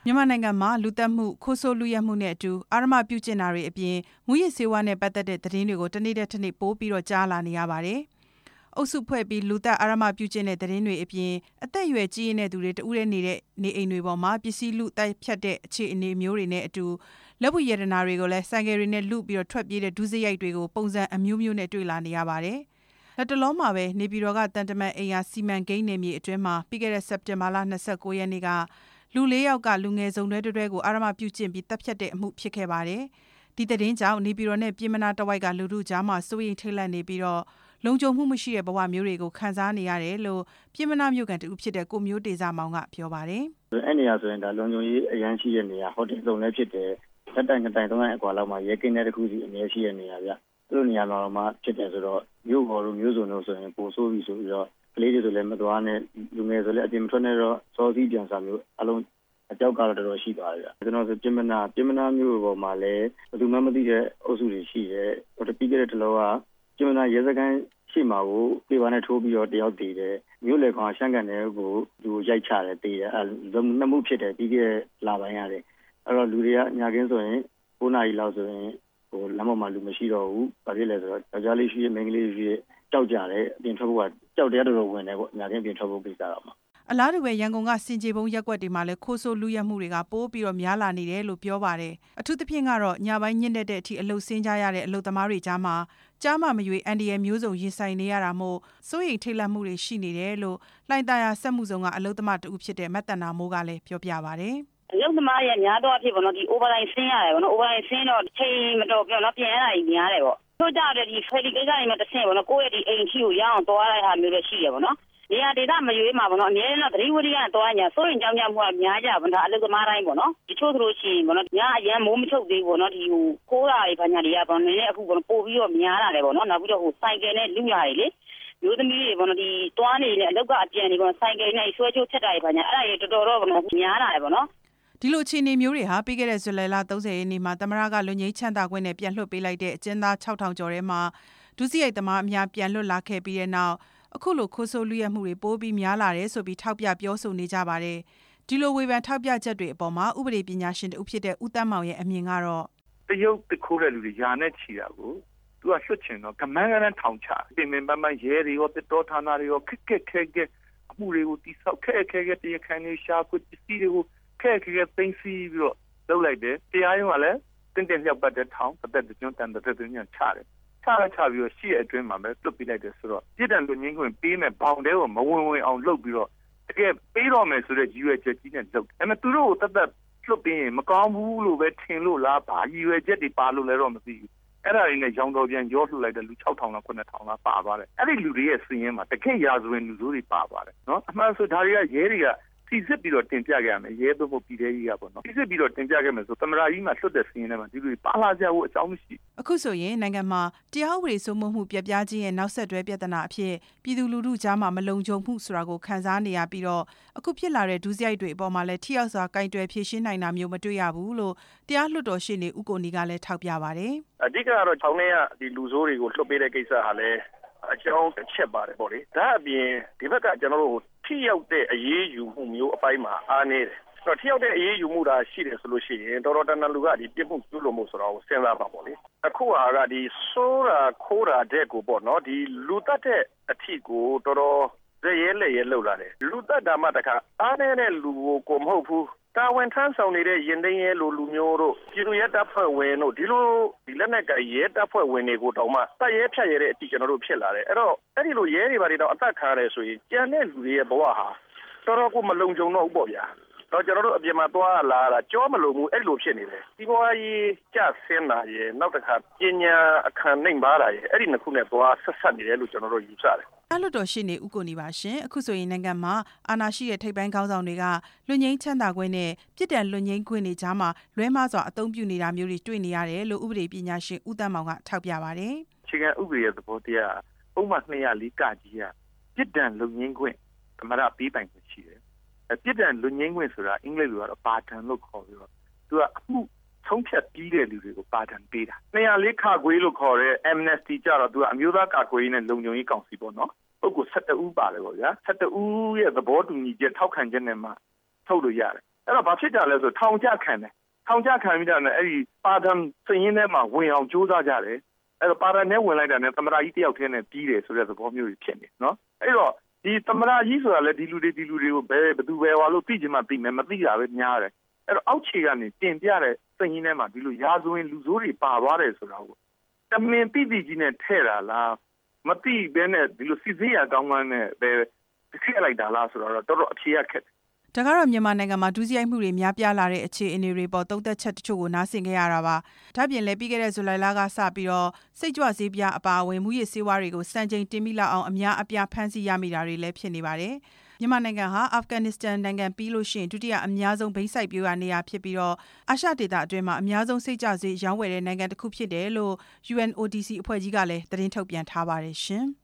မြန်မာနိုင်ငံမှာလူသတ်မှုခိုးဆိုးလူရက်မှုနဲ့အတူအာရမပြုကျင့်တာတွေအပြင်မူရစ်ဆေးဝါးနဲ့ပတ်သက်တဲ့သတင်းတွေကိုတနေ့တစ်နေ့ပိုးပြီးတော့ကြားလာနေရပါတယ်။အုပ်စုဖွဲ့ပြီးလူသတ်အာရမပြုကျင့်တဲ့သတင်းတွေအပြင်အသက်အရွယ်ကြီးရင်းတဲ့သူတွေတဦးတည်းနေတဲ့နေအိမ်တွေပေါ်မှာပစ္စည်းလူတိုက်ဖြတ်တဲ့အခြေအနေမျိုးတွေနဲ့အတူလက်ဝတ်ရတနာတွေကိုလည်းဆိုင်ကယ်တွေနဲ့လူပြီးတော့ထွက်ပြေးတဲ့ဒုစရိုက်တွေကိုပုံစံအမျိုးမျိုးနဲ့တွေ့လာနေရပါတယ်။လက်တလုံးမှာပဲနေပြည်တော်ကတန်တမန်အိမ်ယာစီမံကိန်းနယ်မြေအတွင်းမှာပြီးခဲ့တဲ့စက်တင်ဘာလ29ရက်နေ့ကလူ၄ယောက်ကလူငယ်စုံတွဲကိုအာရမပြုကျင့်ပြီးတပ်ဖြတ်တဲ့အမှုဖြစ်ခဲ့ပါတယ်။ဒီသတင်းကြောင့်နေပြည်တော်နဲ့ပြည်မနာတဝိုက်ကလူထုကြားမှာစိုးရိမ်ထိတ်လန့်နေပြီးတော့လုံခြုံမှုမရှိတဲ့ဘဝမျိုးတွေကိုခံစားနေရတယ်လို့ပြည်မနာမြို့ကန်တူဖြစ်တဲ့ကိုမျိုးတေစာမောင်ကပြောပါတယ်။အဲ့နေရာဆိုရင်ဒါလုံခြုံရေးအရန်ရှိတဲ့နေရာဟိုတယ်စုံလည်းဖြစ်တယ်။တက်တိုင်3တိုင်အကွာလောက်မှာရဲကင်းတဲ့တစ်ခုစီအများရှိတဲ့နေရာဗျ။သူတို့နေရာမှာဖြစ်တယ်ဆိုတော့မြို့ပေါ်လိုမျိုးစုံလို့ဆိုရင်ပိုဆိုးပြီဆိုပြီးတော့ကလေးတွေဆိုလည်းမသွားနဲ့လူငယ်ဆိုလည်းအပြင်မထွက်နဲ့တော့စောစီးပြန်စားမျိုးအလုံးအကြောက်ကတော့တော်တော်ရှိသွားတယ်ကျွန်တော်ဆိုပြင်မနာမျိုးပေါ်မှာလည်းဘယ်သူမှမသိတဲ့အုပ်စုတွေရှိတယ်ဟိုတပြီးကြတဲ့တလောကပြင်မနာရဲစခန်းရှိမှာကိုပြေပါနဲ့ထိုးပြီးတော့တယောက်တည်တယ်မျိုးလေကောင်ရှမ်းကန်တဲ့ကိုသူရိုက်ချတယ်တည်တယ်နှစ်မှုဖြစ်တယ်ပြီးခဲ့လာပိုင်းရတယ်အဲ့တော့လူတွေကညာကင်းဆိုရင်9နာရီလောက်ဆိုရင်ဟိုလမ်းပေါ်မှာလူမရှိတော့ဘူးဘာဖြစ်လဲဆိုတော့ယောက်ျားလေးရှိရမိန်းကလေးရှိရကြောက်ကြတယ်အပြင်ထွက်ဖို့ကကြောက်တရားတော်ဝင်တယ်ပေါ့ညာကင်းပြင်ထွက်ဖို့ကိစ္စတော့မှာအလားတူပဲရန်ကုန်ကစင်ကြေဘုံရက်ကွက်တွေမှာလည်းခိုးဆိုးလူရက်မှုတွေကပိုးပြီးတော့များလာနေတယ်လို့ပြောပါတယ်အထူးသဖြင့်ကတော့ညပိုင်းညစ်တဲ့အထိအလုတ်ဆင်းကြရတဲ့အလုတ်သမားတွေကြားမှာကြားမရွေအန်ဒီရယ်မျိုးစုံရင်ဆိုင်နေရတာမို့စိုးရိမ်ထိတ်လန့်မှုတွေရှိနေတယ်လို့လှိုင်သာယာစက်မှုဆောင်ကအလုတ်သမားတူဖြစ်တဲ့မတ်တနာမိုးကလည်းပြောပြပါတယ်အလုတ်သမားရဲ့များတော့အဖြစ်ပေါ့နော်ဒီ overline ဆင်းရတယ်ပေါ့နော် overline ဆင်းတော့ချိန်မတော်ပြောနော်ပြင်ရတာကြီးများတယ်ပေါ့တို့ကြတဲ့ဒီ ferry ကိစ္စတွေမှာတစ်ဆင့်ပေါ့နော်ကိုယ့်ရဲ့ဒီအိမ်ထီကိုရအောင်သွားရတဲ့ဟာမျိုးလည်းရှိရပေါ့နော်နေရာဒေသမရွေးမှာပေါ့နော်အများနဲ့သတိဝိရိယနဲ့သွားညာစိုးရင်ကြောင်းကြမှုကများကြပါတော့အလုသမားတိုင်းပေါ့နော်ဒီချို့ဆိုလို့ရှိရင်ပေါ့နော်ညအရန်မိုးမချုပ်သေးဘူးပေါ့နော်ဒီဟိုခိုးတာတွေဘာညာတွေကပေါ့နည်းနည်းအခုပေါ့ပို့ပြီးတော့များလာတယ်ပေါ့နော်နောက်ပြီးတော့ဟိုဆိုင်ကယ်နဲ့လူရတွေလေမျိုးသမီးတွေပေါ့နော်ဒီတွားနေတဲ့အလောက်ကပြန်နေပေါ့ဆိုင်ကယ်နဲ့ဆွဲချိုးချက်တာတွေဘာညာအဲ့ဒါတွေတော်တော်ပေါ့နော်များလာတယ်ပေါ့နော်ဒီလိုအခြေအနေမျိုးတွေဟာပြီးခဲ့တဲ့ဇူလိုင်လ30ရက်နေ့မှာသမရကလွန်ငင်းချမ်းသာခွင့်နဲ့ပြန်လွှတ်ပေးလိုက်တဲ့အကျဉ်းသား6000ကျော်ထဲမှာဒုစရိုက်သမားအများပြန်လွတ်လာခဲ့ပြီးတဲ့နောက်အခုလိုခိုးဆိုးလူရက်မှုတွေပိုးပြီးများလာတယ်ဆိုပြီးထောက်ပြပြောဆိုနေကြပါတယ်ဒီလိုဝေဖန်ထောက်ပြချက်တွေအပေါ်မှာဥပဒေပညာရှင်တူဖြစ်တဲ့ဦးတန်းမောင်ရဲ့အမြင်ကတော့တရုတ်တခိုးတဲ့လူတွေယာနဲ့ချီတာကိုသူကလွှတ်ချင်တော့ကမန်းကန်းထောင်ချပြင်ပန်းပန်းရဲတွေရောတစ်တော်ဌာနတွေရောခက်ခဲအမှုတွေကိုတိဆောက်ခက်တရားခံတွေရှာဖွေပစ္စည်းတွေကိုခက်သိမ်းဆည်းပြီးတော့လုပ်လိုက်တယ်တရားရုံးကလည်းတင်းလျောက်ပတ်တဲ့ထောင်ပတ်သက်ကျွန်းတန်တဲ့တွင်ညချတယ်ချပြီးတော့ရှိရအတွင်းမှာပဲလွတ်ပြလိုက်တယ်ဆိုတော့ပြည်တံလူငင်းခွင့်ပေးမဲ့ဘောင်တဲကိုမဝင်အောင်လုပ်ပြီးတော့တကယ်ပေးတော့မယ်ဆိုတဲ့ရည်ရွယ်ချက်ကြီးနဲ့လုပ်အဲ့မဲ့သူတို့ကိုတတ်လွတ်ပြီးရင်မကောင်းဘူးလို့ပဲထင်လို့လားဘာရည်ရွယ်ချက်တွေပါလို့လဲတော့မသိဘူးအဲ့ဒါတွေနဲ့ရောင်တော်ပြန်ရောလှလိုက်တဲ့လူ6000လောက်9000လောက်ပါသွားတယ်အဲ့ဒီလူတွေရဲ့စည်ရင်းမှာတကယ်ရာဇဝင်လူဆိုးတွေပါသွားတယ်နော်အမှန်ဆိုဒါတွေကရဲတွေကစီစစ်ပြီးတော့တင်ပြခဲ့ရမယ်ရဲသို့မဟုတ်ပြည်သေးကြီးကပေါ့နော်စီစစ်ပြီးတော့တင်ပြခဲ့မယ်ဆိုသမရာကြီးမှာလွတ်တဲ့စည်ရင်းထဲမှာဒီလိုပါလာကြဖို့အကြောင်းမရှိအခုဆိုရင်နိုင်ငံမှာတရားဥပဒေစိုးမိုးမှုပြပြခြင်းရဲ့နောက်ဆက်တွဲပြဿနာအဖြစ်ပြည်သူလူထုကြားမှာမလုံခြုံမှုဆိုတာကိုခံစားနေရပြီးတော့အခုဖြစ်လာတဲ့ဒုစရိုက်တွေအပေါ်မှာလည်းထိရောက်စွာကင်တွယ်ဖြေရှင်းနိုင်တာမျိုးမတွေ့ရဘူးလို့တရားလွှတ်တော်ရှေ့နေဦးကိုနီကလည်းထောက်ပြပါတယ်အဓိကတော့ချောင်းထဲကဒီလူဆိုးတွေကိုလွှတ်ပေးတဲ့ကိစ္စဟာလည်းအကြောင်းတစ်ချက်ပါတယ်ပေါ့လေဒါအပြင်ဒီဘက်ကကျွန်တော်တို့ထိရောက်တဲ့အရေးယူမှုမျိုးအပိုင်းမှာအားနေတယ်ဆိုတော့ထိရောက်တဲ့အရေးယူမှုဒါရှိတယ်ဆိုလို့ရှိရင်တော်တော်တန်တန်လူကဒီပြစ်မှုကျူးလွန်မှုဆိုတော့စဉ်းစားပါပေါ့လေအခုဟာကဒီဆိုးတာခိုးတာတဲ့ကိုပေါ့နော်ဒီလူတတ်တဲ့အထီကိုတော်တော်ရဲလောက်လာတယ်လူတတ်တာမှတခါအားနေတဲ့လူကိုမဟုတ်ဘူးတာဝန်ထမ်းဆောင်နေတဲ့ရင်သိမ်းရဲလူမျိုးတို့ပြည်သူရဲတပ်ဖွဲ့ဝင်တို့ဒီလိုဒီလက်နက်ကရဲတပ်ဖွဲ့ဝင်တွေကိုတောင်မှတပ်ရဲဖြတ်ရဲတဲ့အထိကျွန်တော်တို့ဖြစ်လာတယ်အဲ့တော့အဲ့ဒီလိုရဲတွေဘာတွေတော့အသက်ခံရတယ်ဆိုရင်ကြံတဲ့လူတွေရဲ့ဘဝဟာတော်တော်ကိုမလုံခြုံတော့ဘူးပေါ့ဗျာတော့ကျွန်တော်တို့အပြင်မှာသွားလာတာကြောမလုံဘူးအဲ့လိုဖြစ်နေတယ်ဒီဘဝကြီးကြဆင်းလာရဲ့နောက်တစ်ခါပညာအခမ်းနှိမ်ပါလာရဲ့အဲ့ဒီနှစ်ခုနဲ့သွားဆက်နေတယ်လို့ကျွန်တော်တို့ယူဆတယ်အဲ့လိုတော့ရှင်းနေဥကိုနေပါရှင်အခုဆိုရင်နိုင်ငံမှာအာဏာရှိတဲ့ထိပ်ပိုင်းခေါင်းဆောင်တွေကလွတ်ငြိမ်းချမ်းသာခွင့်နဲ့ပြည်တံလွတ်ငြိမ်းခွင့်တွေကြားမှာလွဲမှားစွာအသုံးပြုနေတာမျိုးတွေတွေ့နေရတယ်လို့ဥပဒေပညာရှင်ဦးတန်းမောင်ကထောက်ပြပါတယ်အခြေခံဥပဒေရဲ့သဘောတရားဥပမာ204ကကြီးကပြည်တံလွတ်ငြိမ်းခွင့်သမရပေးပိုင်ခွင့်ရှိတယ်ပြည်တံလွတ်ငြိမ်းခွင့်ဆိုတာအင်္ဂလိပ်လိုကတော့ပါတန်လို့ခေါ်ပြီးတော့သူကအမှုဆုံးဖြတ်ပြီးတဲ့လူတွေကိုပါတန်ပေးတာ204ခါခွေးလို့ခေါ်တဲ့ amnesty ကြတော့သူကအမျိုးသားကာကွယ်ရေးနဲ့လုံခြုံရေးကောင်စီပေါ့နော်ပုဂ္ဂိုလ်12ဦးပါတယ်ပေါ့ဗျာ12ဦးရဲ့သဘောတူညီချက်ထောက်ခံချက်နဲ့မှထုတ်လို့ရတယ်အဲ့တော့ဘာဖြစ်ကြလဲဆိုထောင်ချခံတယ်ထောင်ချခံပြီးတော့လည်းအဲ့ဒီပါဒံစည်ရင်းထဲမှာဝင်အောင်ကြိုးစားကြတယ်အဲ့တော့ပါဒံနဲ့ဝင်လိုက်တာနဲ့သမရာကြီးတယောက်တည်းနဲ့ပြီးတယ်ဆိုတဲ့သဘောမျိုးကြီးဖြစ်နေနော်အဲ့တော့ဒီသမရာကြီးဆိုတာလည်းဒီလူတွေကိုဘယ်သူပဲဟောလို့သိချင်မှသိမယ်မသိတာပဲများတယ်အဲ့တော့အောက်ခြေကနေတင်ပြတဲ့စည်ရင်းထဲမှာဒီလိုရာဇဝင်လူဆိုးတွေပါသွားတယ်ဆိုတာကိုတမင်တိတိကြီးနဲ့ထဲ့တာလားမသိဘဲနဲ့ဒီလိုစီစီရကောင်းမှန်းနဲ့ပဲခက်လိုက်တာလားဆိုတော့တော်တော်အဖြေရခက်ဒါကတော့မြန်မာနိုင်ငံမှာဒုစရိုက်မှုတွေများပြားလာတဲ့အခြေအနေတွေပေါ်သုံးသက်ချက်တချို့ကိုနားဆင်ခဲ့ရတာပါ။ဒါ့ပြင်လည်းပြီးခဲ့တဲ့ဇူလိုင်လကစပြီးတော့စိတ်ကြွဆေးပြားအပါအဝင်မူရစ်ဆေးဝါးတွေကိုစံချိန်တင်မိလောက်အောင်အများအပြားဖမ်းဆီးရမိတာတွေလည်းဖြစ်နေပါတယ်။မြန်မာနိုင်ငံဟာအာဖဂန်နစ္စတန်နိုင်ငံပြီးလို့ရှိရင်ဒုတိယအများဆုံးဘိန်းစိုက်ပျိုးရာနေရာဖြစ်ပြီးတော့အာရှဒေသအတွင်းမှာအများဆုံးစိတ်ကြွဆေးရောင်းဝယ်တဲ့နိုင်ငံတစ်ခုဖြစ်တယ်လို့ UNODC အဖွဲ့ကြီးကလည်းသတင်းထုတ်ပြန်ထားပါတယ်ရှင်။